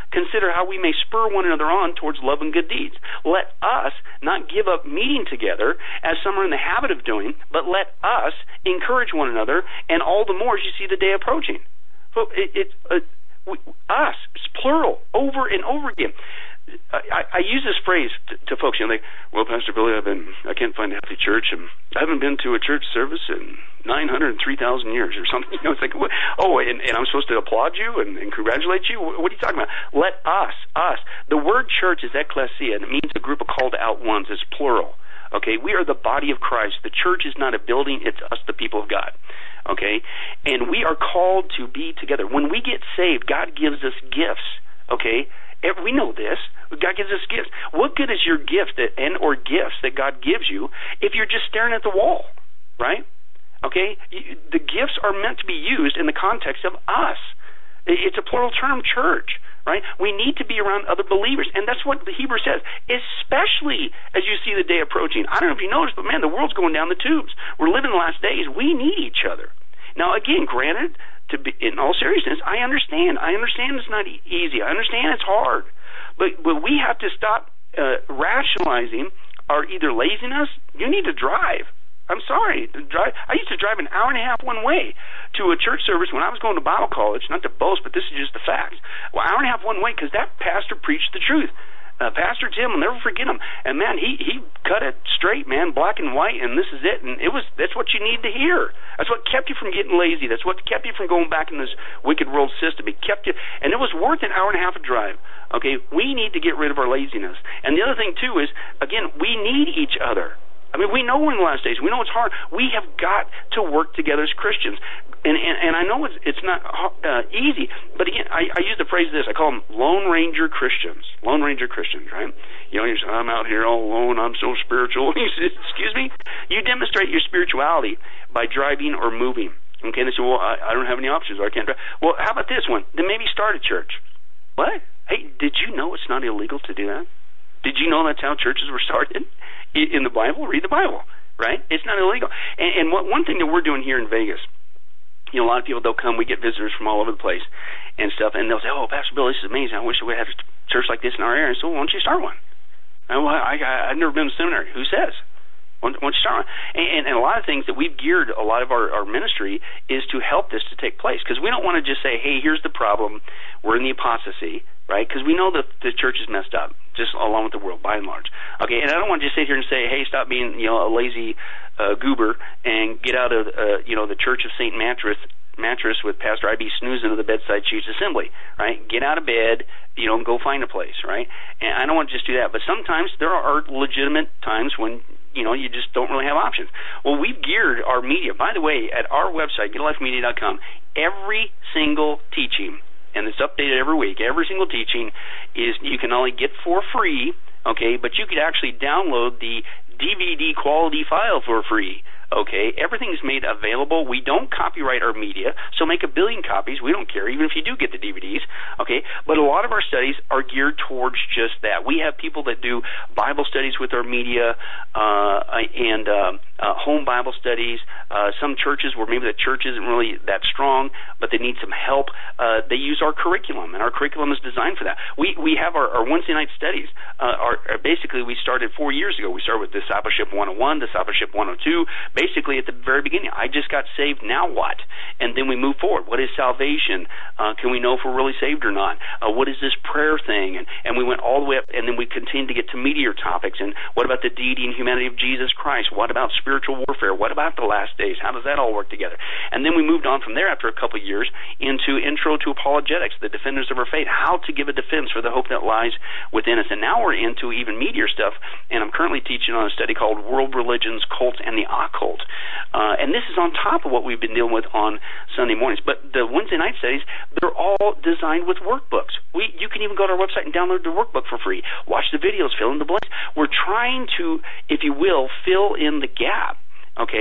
consider how we may spur one another on towards love and good deeds. Let us not give up meeting together, as some are in the habit of doing, but let us encourage one another, and all the more as you see the day approaching. So it, it, uh, we, us, it's plural, over and over again. I, I use this phrase to, to folks, you know, they, well, Pastor Billy, I've been, I can't find a healthy church, and I haven't been to a church service in nine hundred three thousand years or something. You know, it's like, what? oh, and, and I'm supposed to applaud you and, and congratulate you? What are you talking about? Let us, us. The word church is ekklesia, and it means a group of called out ones. It's plural. Okay, we are the body of Christ. The church is not a building, it's us, the people of God. Okay, and we are called to be together. When we get saved, God gives us gifts. Okay, we know this. God gives us gifts. What good is your gift that, and or gifts that God gives you if you're just staring at the wall, right? Okay, the gifts are meant to be used in the context of us. It's a plural term, church, right? We need to be around other believers, and that's what the Hebrew says, especially as you see the day approaching. I don't know if you noticed, but man, the world's going down the tubes. We're living the last days. We need each other. Now, again, granted, to be, in all seriousness, I understand. I understand it's not e- easy. I understand it's hard. But but we have to stop uh, rationalizing our either laziness. You need to drive. I'm sorry. To drive. I used to drive an hour and a half one way to a church service when I was going to Bible college. Not to boast, but this is just the facts. Well, hour and a half one way because that pastor preached the truth. Uh, Pastor Tim, I'll never forget him. And man, he he cut it straight, man, black and white, and this is it. And it was that's what you need to hear. That's what kept you from getting lazy. That's what kept you from going back in this wicked world system. It kept you, and it was worth an hour and a half of drive. Okay, we need to get rid of our laziness. And the other thing too is, again, we need each other. I mean, we know we're in the last days. We know it's hard. We have got to work together as Christians. And and, and I know it's, it's not uh, easy, but again, I, I use the phrase this. I call them Lone Ranger Christians. Lone Ranger Christians, right? You know, you say, I'm out here all alone. I'm so spiritual. You say, excuse me? You demonstrate your spirituality by driving or moving. Okay, and they say, well, I, I don't have any options, or I can't drive. Well, how about this one? Then maybe start a church. What? Hey, did you know it's not illegal to do that? Did you know that's how churches were started? In the Bible, read the Bible, right? It's not illegal. And, and what, one thing that we're doing here in Vegas, you know, a lot of people, they'll come, we get visitors from all over the place and stuff, and they'll say, oh, Pastor Bill, this is amazing. I wish we had a church like this in our area. So why don't you start one? I, well, I, I, I've never been to seminary. Who says? Why don't you start one? And, and a lot of things that we've geared a lot of our, our ministry is to help this to take place, because we don't want to just say, hey, here's the problem. We're in the apostasy, right? Because we know that the church is messed up, just along with the world, by and large. Okay, and I don't want to just sit here and say, hey, stop being, you know, a lazy uh, goober and get out of, uh, you know, the Church of Saint Mattress, mattress with Pastor I B snoozing to the bedside Chiefs Assembly, right? Get out of bed, you know, and go find a place, right? And I don't want to just do that. But sometimes there are legitimate times when, you know, you just don't really have options. Well, we've geared our media. By the way, at our website, get a life media dot com, every single teaching, and it's updated every week, every single teaching is you can only get for free, okay, but you could actually download the D V D quality file for free. Okay, everything's made available. We don't copyright our media, so make a billion copies. We don't care, even if you do get the D V Ds. Okay, but a lot of our studies are geared towards just that. We have people that do Bible studies with our media uh, and uh, uh, home Bible studies. Uh, some churches where maybe the church isn't really that strong, but they need some help. Uh, they use our curriculum, and our curriculum is designed for that. We we have our, our Wednesday night studies. Uh, are, are basically, we started four years ago. We started with Discipleship one oh one, Discipleship one oh two. Basically, at the very beginning, I just got saved, now what? And then we move forward. What is salvation? Uh, can we know if we're really saved or not? Uh, what is this prayer thing? And, and we went all the way up, and then we continued to get to meatier topics. And what about the deity and humanity of Jesus Christ? What about spiritual warfare? What about the last days? How does that all work together? And then we moved on from there after a couple of years into Intro to Apologetics, the defenders of our faith, how to give a defense for the hope that lies within us. And now we're into even meatier stuff, and I'm currently teaching on a study called World Religions, Cults, and the Occult. Uh, and this is on top of what we've been dealing with on Sunday mornings. But the Wednesday night studies, they're all designed with workbooks. We, you can even go to our website and download the workbook for free. Watch the videos, fill in the blanks. We're trying to, if you will, fill in the gap, okay,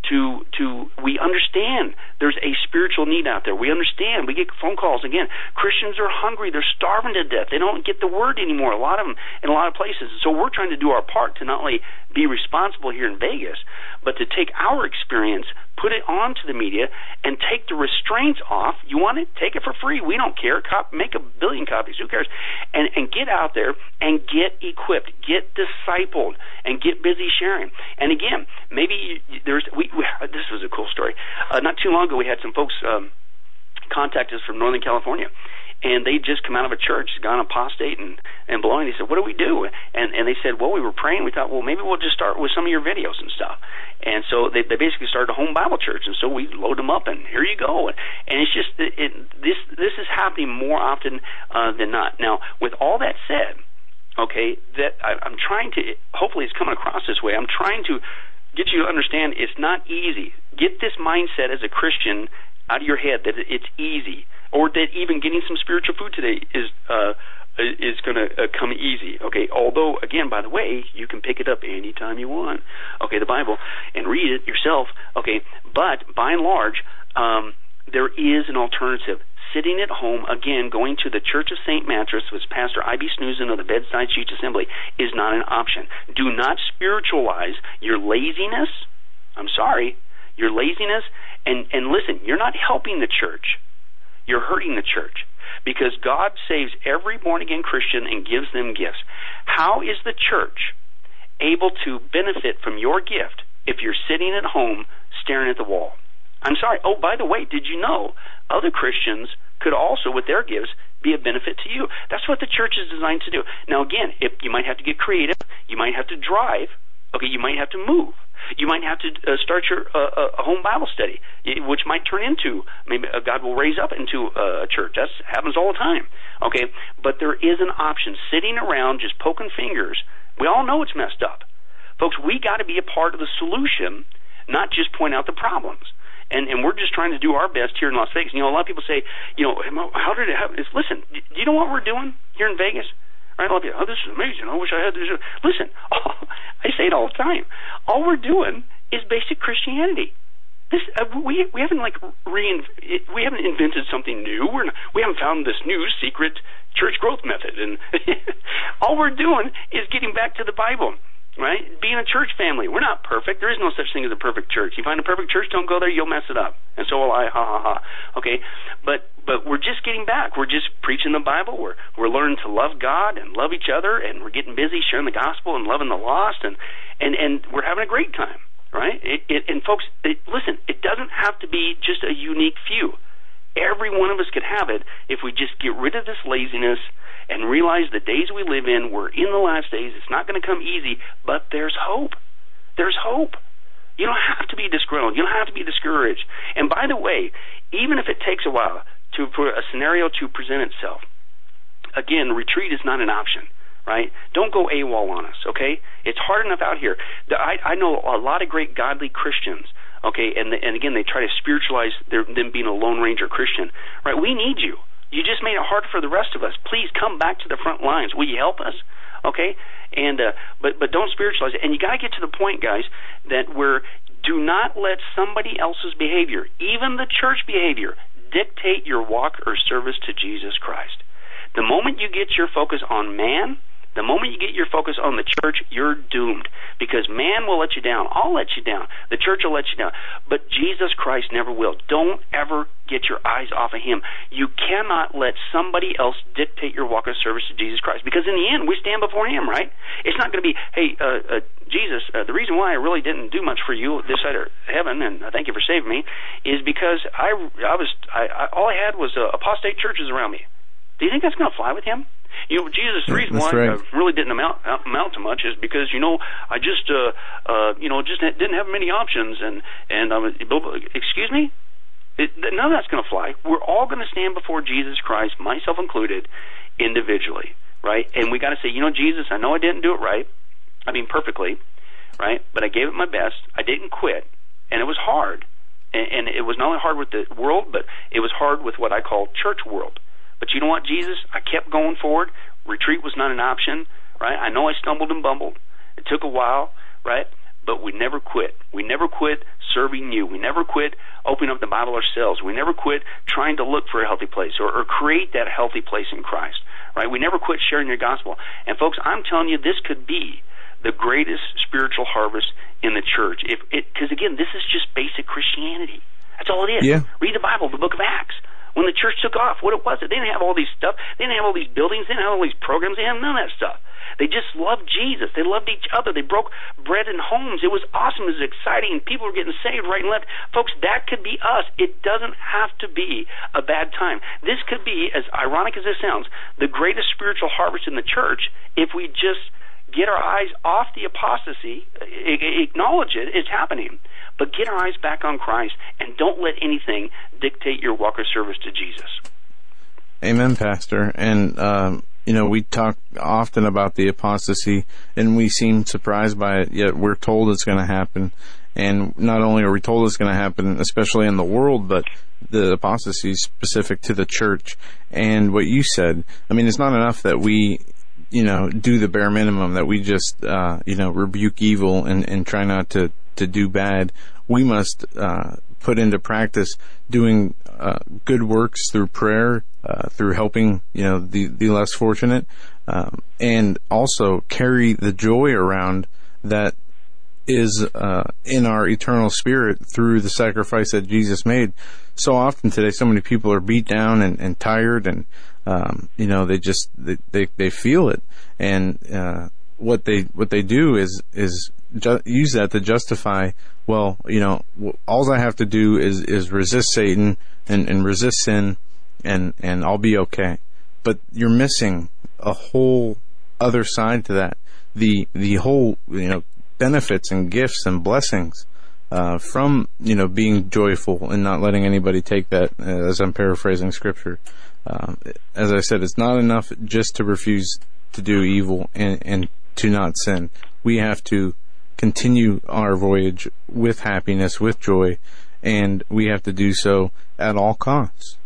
to to we understand there's a spiritual need out there. We understand. We get phone calls again. Christians are hungry. They're starving to death. They don't get the word anymore. A lot of them in a lot of places. So we're trying to do our part to not only be responsible here in Vegas, but to take our experience, put it onto the media, and take the restraints off. You want it? Take it for free. We don't care. Cop, make a billion copies. Who cares? And and get out there and get equipped, get discipled, and get busy sharing. And again, maybe you, there's we, we. This was a cool story. Uh, not too long ago, we had some folks um, contact us from Northern California. And they'd just come out of a church, gone apostate and, and blowing. They said, what do we do? And and they said, well, we were praying. We thought, well, maybe we'll just start with some of your videos and stuff. And so they, they basically started a home Bible church. And so we load them up, and here you go. And, and it's just, it, it, this this is happening more often uh, than not. Now, with all that said, okay, that I, I'm trying to, hopefully it's coming across this way, I'm trying to get you to understand it's not easy. Get this mindset as a Christian out of your head that it's easy, or that even getting some spiritual food today is uh, is going to uh, come easy. Okay, although again, by the way, you can pick it up anytime you want. Okay, the Bible, and read it yourself. Okay, but by and large, um, there is an alternative. Sitting at home, again, going to the Church of Saint Mattress with Pastor I B Snoozen of the Bedside Sheets Assembly is not an option. Do not spiritualize your laziness. I'm sorry, your laziness. And, and listen, you're not helping the church. You're hurting the church, because God saves every born-again Christian and gives them gifts. How is the church able to benefit from your gift if you're sitting at home staring at the wall? I'm sorry. Oh, by the way, did you know other Christians could also, with their gifts, be a benefit to you? That's what the church is designed to do. Now, again, if you might have to get creative. You might have to drive. Okay, you might have to move. You might have to uh, start your uh, a home Bible study, which might turn into, maybe uh, God will raise up into uh, a church. That happens all the time. Okay, but there is an option. Sitting around just poking fingers, we all know it's messed up. Folks, we got to be a part of the solution, not just point out the problems. And and we're just trying to do our best here in Las Vegas. You know, a lot of people say, you know, how did it happen? Listen, do you know what we're doing here in Vegas? Right? Oh, this is amazing. I wish I had this. Listen, oh, I say it all the time. All we're doing is basic Christianity. This uh, we we haven't like reinv- we haven't invented something new. We're not, we haven't found this new secret church growth method. And all we're doing is getting back to the Bible. Right? Being a church family. We're not perfect. There is no such thing as a perfect church. You find a perfect church, don't go there, you'll mess it up. And so will I, ha ha ha. Okay? But but we're just getting back. We're just preaching the Bible. We're we're learning to love God and love each other, and we're getting busy sharing the gospel and loving the lost, and and, and we're having a great time. Right? It, it, and folks, it, listen, it doesn't have to be just a unique few. Every one of us could have it if we just get rid of this laziness and realize the days we live in, we're in the last days. It's not going to come easy, but there's hope. There's hope. You don't have to be disgruntled. You don't have to be discouraged. And by the way, even if it takes a while to, for a scenario to present itself, again, retreat is not an option, right? Don't go AWOL on us, okay? It's hard enough out here. I, I know a lot of great godly Christians, okay, and, and again, they try to spiritualize their, them being a Lone Ranger Christian, right? We need you. You just made it hard for the rest of us. Please come back to the front lines. Will you help us? Okay? And uh, but but don't spiritualize it. And you got to get to the point, guys, that we're do not let somebody else's behavior, even the church behavior, dictate your walk or service to Jesus Christ. The moment you get your focus on man, the moment you get your focus on the church, you're doomed, because man will let you down. I'll let you down. The church will let you down. But Jesus Christ never will. Don't ever get your eyes off of him. You cannot let somebody else dictate your walk of service to Jesus Christ, because in the end, we stand before him, right? It's not going to be, hey, uh, uh, Jesus, uh, the reason why I really didn't do much for you this side of heaven, and I thank you for saving me, is because I, I was, I, I, all I had was uh, apostate churches around me. Do you think that's going to fly with him? You know, Jesus, the reason That's why right. I really didn't amount, amount to much is because, you know, I just, uh, uh, you know, just didn't have many options, and, and I was, excuse me? It, none of that's going to fly. We're all going to stand before Jesus Christ, myself included, individually, right? And we got to say, you know, Jesus, I know I didn't do it right. I mean, perfectly, right? But I gave it my best. I didn't quit, and it was hard. And, and it was not only hard with the world, but it was hard with what I call church world. But you know what, Jesus? I kept going forward. Retreat was not an option, right? I know I stumbled and bumbled. It took a while, right? but we never quit. We never quit serving you. We never quit opening up the Bible ourselves. We never quit trying to look for a healthy place or, or create that healthy place in Christ, right? We never quit sharing your gospel. And folks, I'm telling you, this could be the greatest spiritual harvest in the church. If it, because again, this is just basic Christianity. That's all it is. Yeah. Read the Bible, the book of Acts. When the church took off, what it was, they didn't have all these stuff. They didn't have all these buildings. They didn't have all these programs. They didn't have none of that stuff. They just loved Jesus. They loved each other. They broke bread in homes. It was awesome. It was exciting. People were getting saved right and left. Folks, that could be us. It doesn't have to be a bad time. This could be, as ironic as this sounds, the greatest spiritual harvest in the church if we just get our eyes off the apostasy, acknowledge it, it's happening, but get our eyes back on Christ and don't let anything dictate your walk of service to Jesus. Amen, Pastor. And, um, you know, we talk often about the apostasy, and we seem surprised by it, yet we're told it's going to happen. And not only are we told it's going to happen, especially in the world, but the apostasy is specific to the church. And what you said, I mean, it's not enough that we, you know, do the bare minimum, that we just, uh, you know, rebuke evil and, and try not to, to do bad. We must uh, put into practice doing uh, good works through prayer, uh, through helping, you know, the, the less fortunate, um, and also carry the joy around that is uh, in our eternal spirit through the sacrifice that Jesus made. So often today, so many people are beat down and, and tired, and um, you know, they just they, they they feel it, and uh, what they what they do is is ju- use that to justify. Well, you know, all I have to do is is resist Satan and, and resist sin, and and I'll be okay. But you're missing a whole other side to that. The the whole, you know, benefits and gifts and blessings uh, from, you know, being joyful and not letting anybody take that, uh, as I'm paraphrasing scripture. Um, as I said, it's not enough just to refuse to do evil and, and to not sin. We have to continue our voyage with happiness, with joy, and we have to do so at all costs.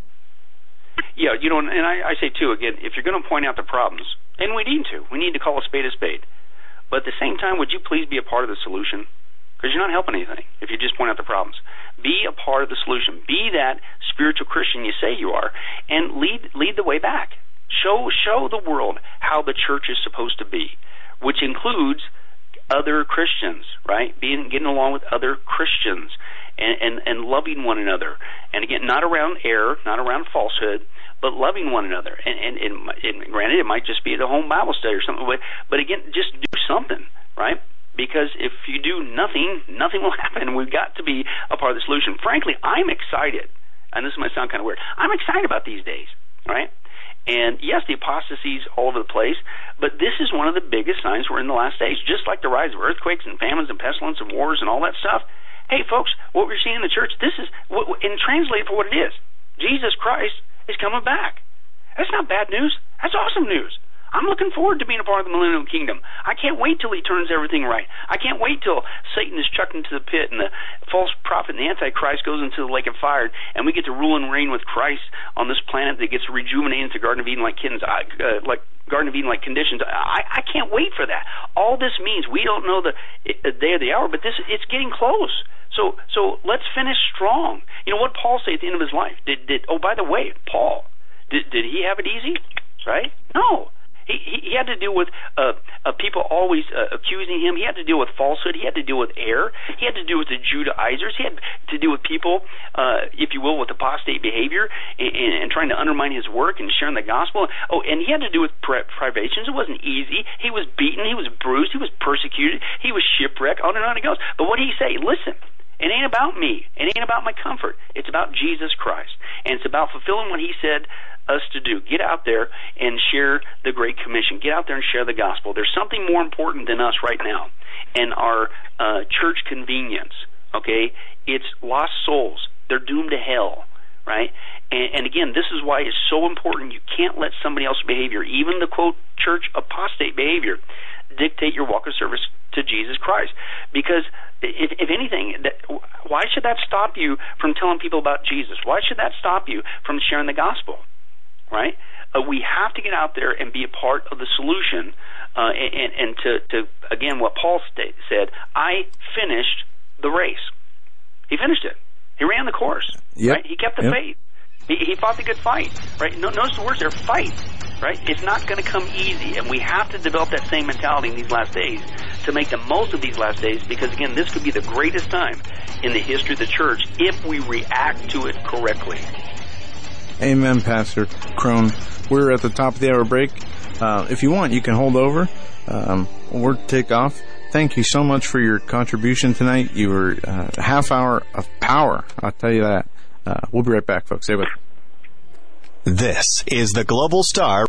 Yeah, you know, and I, I say too, again, if you're going to point out the problems, and we need to, we need to call a spade a spade. But at the same time, would you please be a part of the solution? Because you're not helping anything if you just point out the problems. Be a part of the solution. Be that spiritual Christian you say you are, and lead lead the way back. Show show the world how the church is supposed to be, which includes other Christians, right? Being getting along with other Christians and, and, and loving one another. And again, not around error, not around falsehood, but loving one another. And, and, and, and granted, it might just be at a home Bible study or something, but, but again, just do something, right? Because if you do nothing, nothing will happen. We've got to be a part of the solution. Frankly, I'm excited, and this might sound kind of weird, I'm excited about these days, right? And yes, the apostasy's all over the place, but this is one of the biggest signs we're in the last days, just like the rise of earthquakes and famines and pestilence and wars and all that stuff. Hey, folks, what we're seeing in the church, this is, and translate for what it is, Jesus Christ is coming back. That's not bad news. That's awesome news. I'm looking forward to being a part of the millennial kingdom. I can't wait till he turns everything right. I can't wait till Satan is chucked into the pit and the false prophet and the Antichrist goes into the lake of fire, and we get to rule and reign with Christ on this planet that gets rejuvenated into Garden of Eden like kittens, uh, like Garden of Eden like conditions. I, I can't wait for that. All this means we don't know the, the day or the hour, but this it's getting close. So so let's finish strong. You know what Paul say at the end of his life? Did did oh by the way, Paul, did did he have it easy? Right? No. He, he, he had to deal with uh, uh, people always uh, accusing him. He had to deal with falsehood. He had to deal with error. He had to deal with the Judaizers. He had to deal with people, uh, if you will, with apostate behavior and, and, and trying to undermine his work and sharing the gospel. Oh, and he had to deal with pri- privations. It wasn't easy. He was beaten. He was bruised. He was persecuted. He was shipwrecked. On and on it goes. But what did he say? Listen. It ain't about me. It ain't about my comfort. It's about Jesus Christ. And it's about fulfilling what he said us to do. Get out there and share the Great Commission. Get out there and share the gospel. There's something more important than us right now and our uh, church convenience, okay? It's lost souls. They're doomed to hell, right? And, and again, this is why it's so important. You can't let somebody else's behavior, even the, quote, church apostate behavior, dictate your walk of service to Jesus Christ. Because if, if anything, that, why should that stop you from telling people about Jesus? Why should that stop you from sharing the gospel? Right? Uh, we have to get out there and be a part of the solution. Uh, and, and to, to, again, what Paul sta- said, I finished the race. He finished it. He ran the course. Yep. Right? He kept the yep. faith. He, he fought the good fight. Right? No, notice the words there, fight. Right? It's not going to come easy, and we have to develop that same mentality in these last days to make the most of these last days, because, again, this could be the greatest time in the history of the church if we react to it correctly. Amen, Pastor Crone. We're at the top of the hour break. Uh, if you want, you can hold over. Um, we'll take off. Thank you so much for your contribution tonight. You were uh, a half hour of power, I'll tell you that. Uh, we'll be right back, folks. Stay with us. This is the Global Star